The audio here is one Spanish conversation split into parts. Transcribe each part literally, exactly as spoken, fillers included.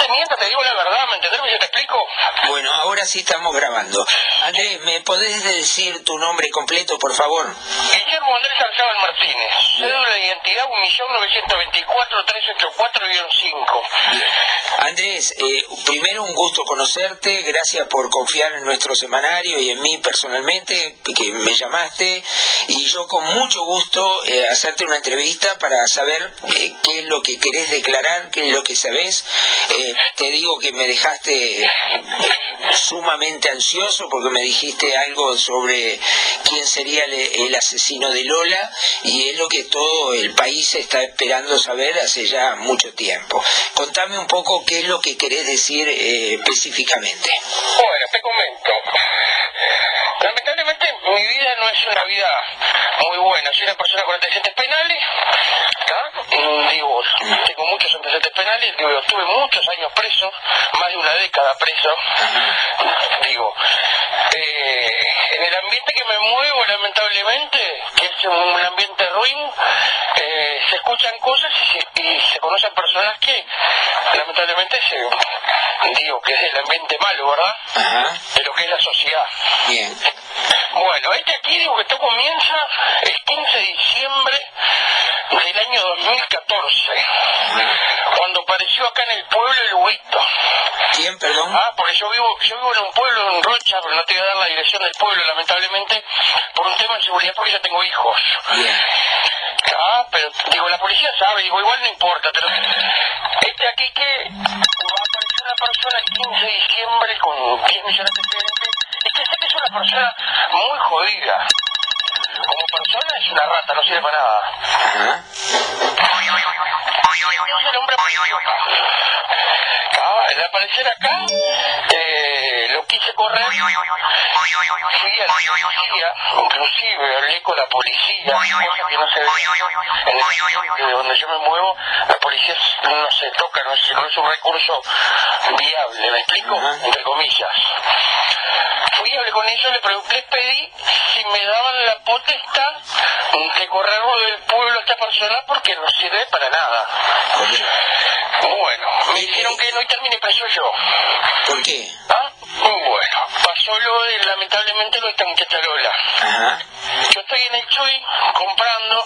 miento, te digo la verdad, ¿me entendés? ¿Yo te explico? Bueno, ahora sí estamos grabando. Andrés, ¿me podés decir tu nombre completo, por favor? Guillermo Andrés Arzabal Martínez, cédula de identidad un millón novecientos veinticuatro mil trescientos ochenta y cuatro guion cinco. Andrés, eh, primero un gusto conocerte, gracias por confiar en nuestro semanario y en mí personalmente, que me llamaste, y yo con mucho gusto eh, hacerte una entrevista para saber eh, qué es lo que querés declarar, qué es lo que sabés. Eh, te digo que me dejaste sumamente ansioso porque me dijiste algo sobre quién sería el, el asesino de Lola, y es lo que todo el país está esperando saber hace ya mucho tiempo. Contame un poco qué es lo que querés decir eh, específicamente. Bueno, te comento. Lamentablemente mi vida no es una vida muy buena. Soy una persona con antecedentes penales, ¿tá? Digo, tengo muchos antecedentes penales, digo, estuve muchos años preso, más de una década preso. Digo, eh, en el ambiente que me muevo, lamentablemente, que es un ambiente ruin, eh, se escuchan cosas y se, y se conocen personas que lamentablemente se, digo, que es el ambiente malo, ¿verdad? Ajá. De lo que es la sociedad. Bien. Bueno, este aquí, digo, que esto comienza el quince de diciembre del año dos mil catorce, cuando apareció acá en el pueblo el Huito. ¿Quién, perdón? Ah, porque yo vivo, yo vivo en un pueblo, en Rocha, pero no te voy a dar la dirección del pueblo, lamentablemente, por un tema de seguridad, porque yo tengo hijos. Bien. Ah, pero, digo, la policía sabe, digo, igual no importa, pero este aquí que va a aparecer una persona el quince de diciembre con diez millones de clientes, y que sé que es una persona muy jodida. Como persona es una rata, no sirve para nada. Ajá. Dios, el hombre idiota. Ah, al aparecer acá, eh, lo quise correr, fui a la policía, inclusive hablé con la policía, cosa que no se ve en el sitio de donde yo me muevo, la policía no se toca, no es, no es un recurso viable, ¿me explico? Entre comillas. Fui, hablé con ellos, le pregunté, les pedí si me daban la potestad de correrlo del pueblo a esta persona porque no sirve para nada. Bueno, me dijeron que no y terminé preso yo. ¿Por qué? ¿Ah? Bueno, pasó lo de, lamentablemente, lo de esta muchacha Lola. Ajá. Yo estoy en el Chuy comprando,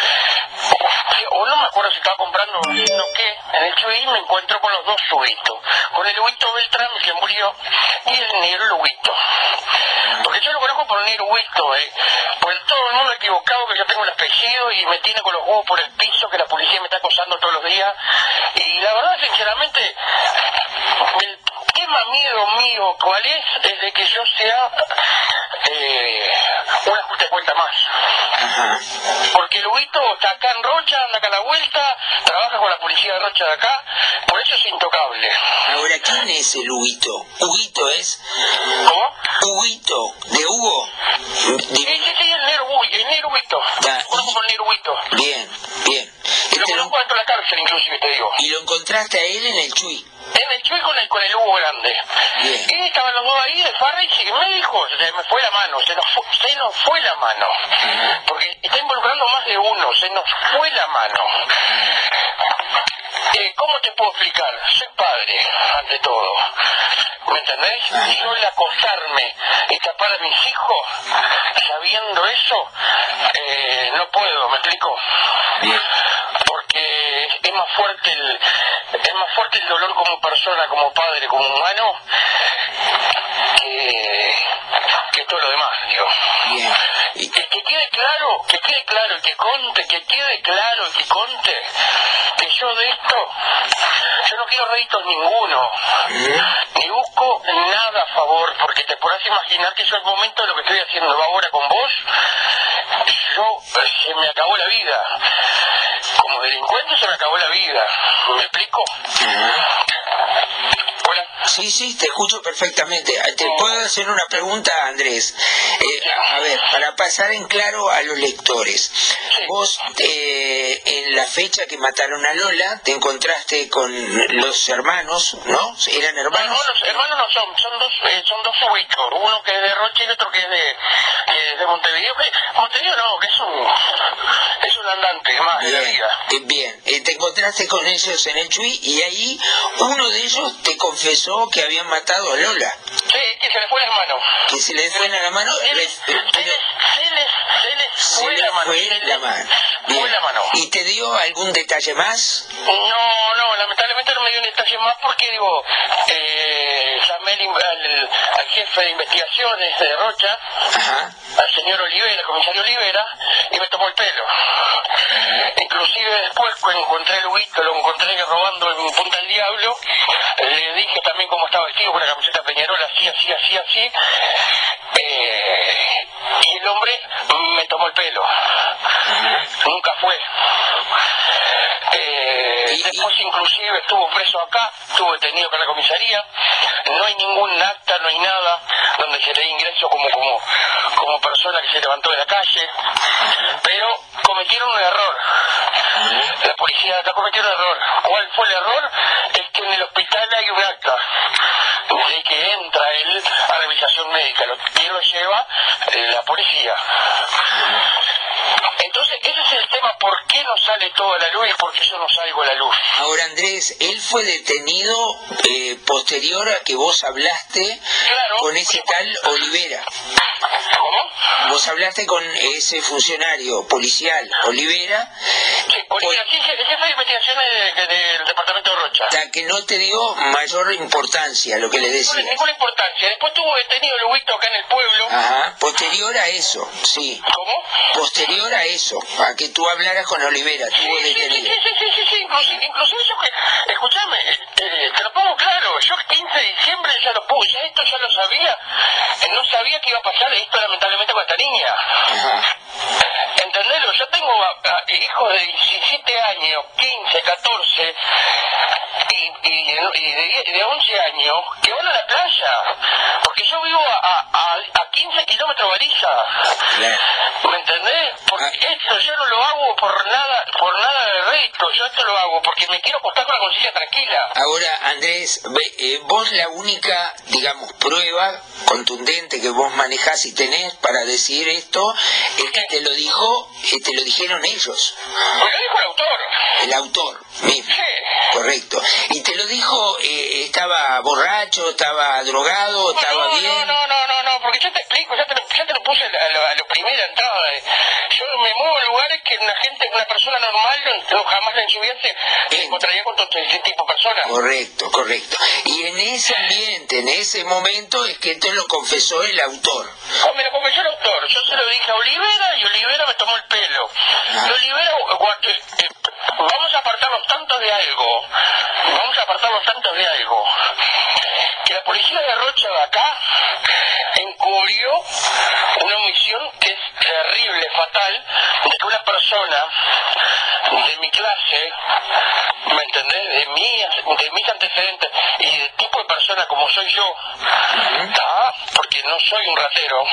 o no me acuerdo si estaba comprando o haciendo qué, en el Chuy me encuentro con los dos Huitos, con el Huito Beltrán que murió y el negro Huito. Porque yo lo conozco por el negro Huito, eh. Porque todo el mundo equivocado que yo tengo el apellido y me tiene con los huevos por el piso, que la policía me está acosando todos los días. Y la verdad, sinceramente, el tema miedo mío, ¿cuál es? Es de que yo sea eh, un ajuste de cuenta más. Ajá. Porque el Huito está acá en Rocha, anda acá a la vuelta, trabaja con la policía de Rocha de acá, por eso es intocable. Ahora, ¿quién es el Huguito? ¿Huguito es? ¿Cómo? ¿Huguito? ¿De Hugo? Sí, sí, sí, el negro Huito, el negro Huito. Ya, Conozco el negro Huito. Bien, bien. Lo Este lo- conozco dentro de la cárcel, inclusive, te digo. ¿Y lo encontraste a él en el Chuy? En el Chuy con el, con el Hugo grande. Bien. Y estaban los dos ahí de farra y se me dijo, se me fue la mano, se nos, fu- se nos fue la mano. Porque está involucrando más de uno, se nos fue la mano. Eh, ¿Cómo te puedo explicar? Soy padre, ante todo. ¿Me entendés? Y yo el acostarme y tapar a mis hijos, sabiendo eso, eh, no puedo, ¿me explico? Bien. Porque es más fuerte el, es más fuerte el dolor como persona, como padre, como humano, que, que todo lo demás, digo. Bien. Y que, que quede claro, que quede claro, y que conte, que quede claro, y que conte, que yo de esto, yo no quiero réditos ninguno, ni busco nada a favor, porque te podrás imaginar que yo al momento de lo que estoy haciendo ahora con vos, yo, eh, se me acabó la vida. Como delincuente se me acabó la vida. ¿Me explico? Hola. Sí, sí, te escucho perfectamente. ¿Te puedo hacer una pregunta, Andrés? Eh, a ver, para pasar en claro a los lectores. Vos, eh, eh, en la fecha que mataron a Lola, te encontraste con los hermanos, ¿no? ¿Eran hermanos? No, los hermanos no son, son dos, eh, son dos ubicos, uno que es de Rocha y el otro que es de, eh, de Montevideo. Que, Montevideo no, que es un, es un andante más de la vida. Eh, bien, eh, te encontraste con ellos en el Chuy y ahí uno de ellos te confesó que habían matado a Lola. Sí, que se le fue las manos. Que se le fue la mano. Se les, se les, se les, se les fue la mano. Fue la mano. Fue la mano. ¿Y te dio algún detalle más? No, no, lamentablemente no me dio un detalle más porque, digo, eh, llamé al, al, al jefe de investigaciones de Rocha, Ajá. al señor Olivera, el comisario Olivera, y me tomó el pelo. Inclusive después, cuando encontré el Huito, lo encontré robando en Punta del Diablo, le dije también cómo estaba vestido, con una camiseta Peñarol, así, así, así, así, eh, y el hombre me tomó el pelo. Nunca fue. Eh, después inclusive estuvo preso acá, estuvo detenido con la comisaría, no hay ningún acta, no hay nada donde se le dé ingreso como, como, como persona que se levantó de la calle, pero cometieron un error. La policía de acá cometió un error. ¿Cuál fue el error? Es que en el hospital hay un acta de que entra él a revisación médica, lo que lo lleva eh, la policía. Entonces, ese es el tema, ¿por qué no sale todo a la luz y por qué yo no salgo a la luz? Ahora, Andrés, él fue detenido eh, posterior a que vos hablaste claro, con ese tal Olivera. ¿Cómo? Vos hablaste con ese funcionario policial, Olivera. Sí, Olivera, sí, el jefe de investigaciones de, de, del departamento de Rocha. O sea, que no te dio mayor importancia lo que le decía. No, ninguna importancia. Después tuvo detenido el Huito acá en el pueblo. Ajá, posterior a eso, sí. ¿Cómo? Posterior a eso, a que tú hablaras con Olivera, tuvo sí, detenido. Sí, sí, sí, sí, sí, inclusive, inclusive yo que, escúchame, eh, te lo pongo claro, yo el quince de diciembre ya lo puse, ya esto ya lo sabía, eh, no sabía que iba a pasar esto lamentablemente con esta niña. Ajá. ¿Entendelo? Yo tengo a, a, hijos de diecisiete años, quince, catorce y, y, y de, de once años que van a la playa, porque yo vivo a, a, a quince kilómetros de Bariza. Claro. ¿Me entendés? Porque Ah. esto yo no lo hago por nada, por nada de resto, yo esto lo hago porque me quiero acostar con la conciencia tranquila. Ahora, Andrés, ve, eh, vos la única, digamos, prueba contundente que vos manejás y tenés para decir esto es que te lo dijo, eh, te lo dijeron ellos. Me lo dijo el autor. El autor mismo. Sí. Correcto. Y te lo dijo, eh, estaba borracho, estaba drogado, estaba no, bien. No, no, no, no, no, porque yo te explico, ya te lo, ya te lo puse a lo, a lo primera entrada. De, yo me muevo en lugares que una gente, una persona normal no, no jamás en su vida se, se encontraría con todo ese tipo de personas. Correcto, correcto. Y en ese ambiente, en ese momento, es que esto lo confesó el autor. Oh, me lo confesó el autor. Yo se lo dije a Olivera y Olivera me tomó el pelo. Ah. Y Olivera, eh, eh, vamos a apartarnos tanto de algo, vamos a apartarnos tanto de algo, que la policía de Rocha de acá encubrió una omisión que es terrible, fatal, de que una persona de mi clase, ¿me entendés? De, mi, de mis antecedentes y del tipo de persona como soy yo, ¿tá? Porque no soy un ratero.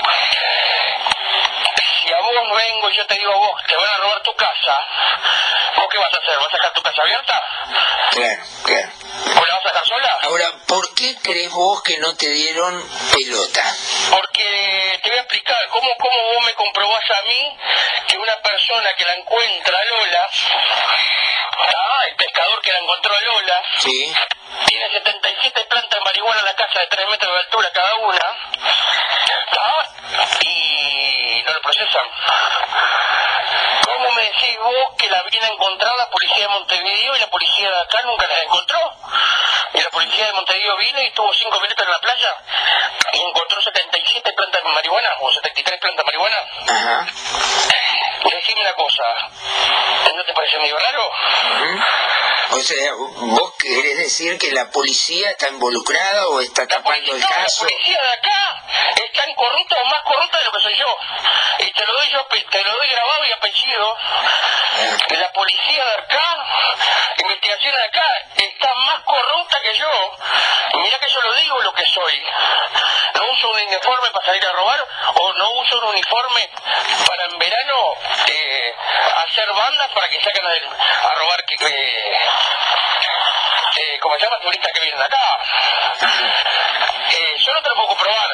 Si a vos vengo y yo te digo a vos, te van a robar tu casa, ¿vos qué vas a hacer? ¿Vas a dejar tu casa abierta? Claro, claro. ¿O la vas a dejar sola? Ahora, ¿por qué crees vos que no te dieron pelota? Porque te voy a explicar cómo, cómo vos me comprobás a mí que una persona que la encuentra a Lola, ah, el pescador que la encontró a Lola, Sí. tiene setenta y siete plantas de marihuana en la casa de tres metros de altura cada una, ah, y no lo procesan. ¿Cómo me decís vos que la viene a encontrar la policía de Montevideo y la policía de acá nunca la encontró? Y la policía de Montevideo vino y estuvo cinco minutos en la playa y encontró setenta y siete plantas de marihuana o setenta y tres plantas de marihuana. Ajá. Decime una cosa, ¿no te parece medio raro? Uh-huh. O sea, ¿vos querés decir que la policía está involucrada o está La tapando el policía, caso? la policía de acá es tan corrupta o más corrupta de lo que soy yo. Y te lo doy yo, te lo doy grabado y apellido. La policía de acá, investigación de acá, está más corrupta que yo. Y mira que yo lo digo lo que soy. No uso un uniforme para salir a robar o no uso un uniforme para en verano eh, hacer bandas para que saquen a, a robar que, eh, eh, como se llama, turistas que vienen acá. Eh, yo no te lo puedo comprobar,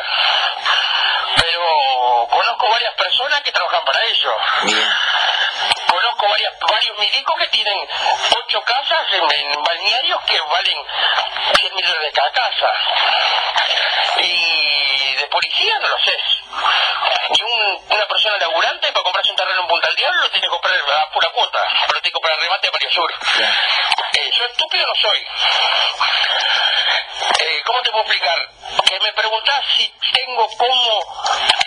pero conozco varias personas que trabajan para ello. Bien. Conozco varias, varios milicos que tienen ocho casas en, en balnearios que valen cien mil dólares cada casa. Y de policía no lo sé. Y un, una persona laburante para comprarse un terreno en Punta del Diablo lo tiene que comprar a pura cuota, pero tiene que comprar remate a Mario Sur. Eh, yo estúpido no soy. Eh, ¿Cómo te puedo explicar? Que me preguntás si tengo cómo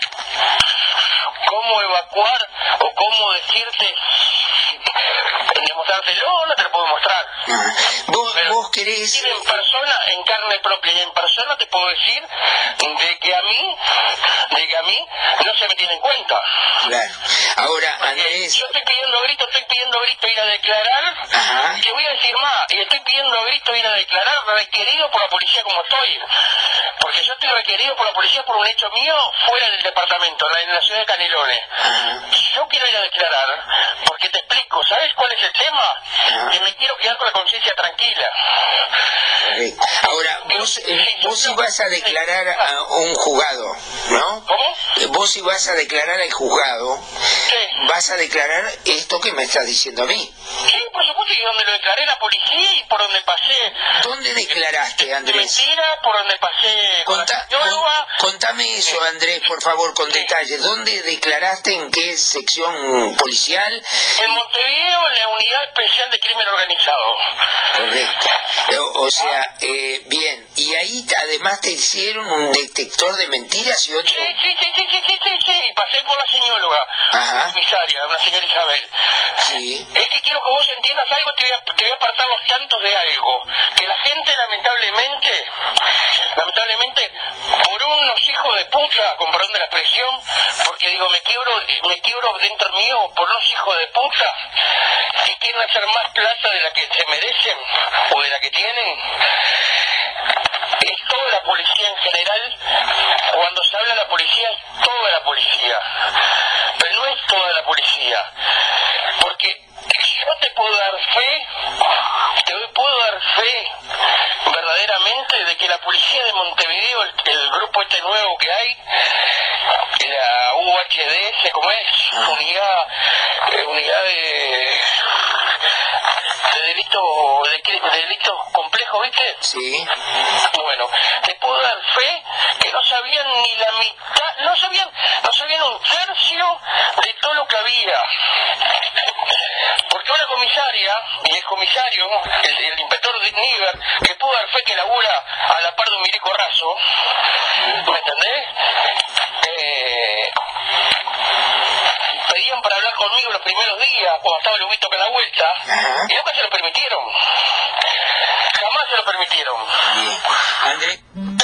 cómo evacuar o cómo decirte, demostrártelo, no te lo puedo mostrar. ¿Vos, Pero vos querés...? en persona, en carne propia y en persona te puedo decir de que a mí, de que a mí no se me tiene en cuenta. Claro. Ahora, Andrés... Yo estoy pidiendo grito, estoy pidiendo grito ir a declarar. Ajá. Te voy a decir más, y estoy pidiendo grito ir a declarar requerido por la policía como estoy. Porque yo estoy requerido por la policía por un hecho mío fuera del departamento, en la ciudad de Canelones. Ajá. Yo quiero ir a declarar porque te explico, ¿sabes cuál es el tema? Ajá. Que me quiero quedar con la conciencia tranquila. Correcto. Ahora, vos, eh, vos ibas a declarar a un juzgado, ¿no? ¿Cómo? Eh, Vos ibas a declarar al juzgado, Sí. vas a declarar esto que me estás diciendo a mí. Sí, por supuesto, y donde lo declaré a la policía y por donde pasé. ¿Dónde declaraste, Andrés? Mentira, por donde pasé con Conta- la psicóloga. con- contame eso, Andrés, por favor, con detalles. ¿Dónde declaraste? ¿En qué sección policial? En Montevideo, en la Unidad Especial de Crimen Organizado. Correcto. O, o sea, eh, bien. Y ahí t- además te hicieron un detector de mentiras y otro... Sí, sí, sí, sí, sí, sí, sí, sí, y pasé por la señóloga, Ajá. la comisaria, una señora Isabel. Sí. Es que quiero que vos entiendas algo, te voy a, te voy a apartar los tantos de algo. Que la gente, lamentablemente, lamentablemente, por unos hijos de puta, con perdón de la expresión, porque digo, me quiebro, me quiebro dentro mío por unos hijos de puta que quieren hacer más plata de la que se merecen o de la que tienen. Es toda la policía en general. Cuando se habla de la policía, es toda la policía. Pero no es toda la policía. Porque yo te puedo dar fe, te puedo dar fe verdaderamente de que la policía de Montevideo, el, el grupo este nuevo que hay, la U H D S, ¿cómo es? Unidad, eh, unidad de, de delito, de, qué- de delitos complejos, ¿viste? Sí. Bueno, te puedo dar fe que no sabían ni la mitad, no sabían, no sabían un tercio de todo lo que había. Porque una comisaria, y el comisario, el, el inspector de Níger, que pudo dar fe que labura a la par de un milico raso, ¿me entendés? Eh, pedían para hablar conmigo los primeros días, cuando estaba el Ubito con la vuelta, Ajá. y nunca se lo permitieron. Jamás se lo permitieron. Bien. Andrés...